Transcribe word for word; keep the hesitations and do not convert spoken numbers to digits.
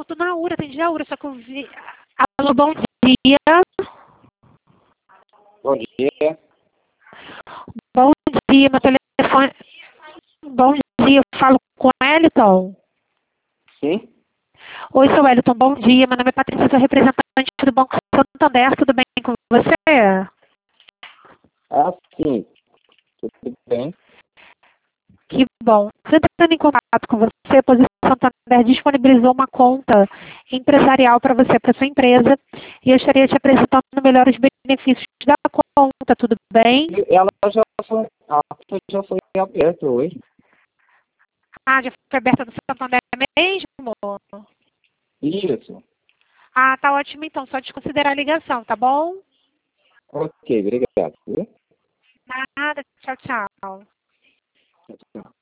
tô na URA, atendi a URA, só que eu vi... Alô, bom dia. Bom dia. Bom dia, meu telefone... Bom dia, eu falo com o Wellington. Sim? Oi, seu Wellington, bom dia. Meu nome é Patrícia, sou representante do Banco Santander. Tudo bem com você? Ah, sim. Tudo bem? Que bom. Estou entrando em contato com você, pois o Santander disponibilizou uma conta empresarial para você, para sua empresa, e eu estaria te apresentando melhor os benefícios da conta, tudo bem? E ela já foi, a conta já foi aberta hoje. Ah, já foi aberta do Santander mesmo? Isso. Ah, tá ótimo então, só desconsiderar a ligação, tá bom? Ok, obrigado. Nada, tchau, tchau. Tchau.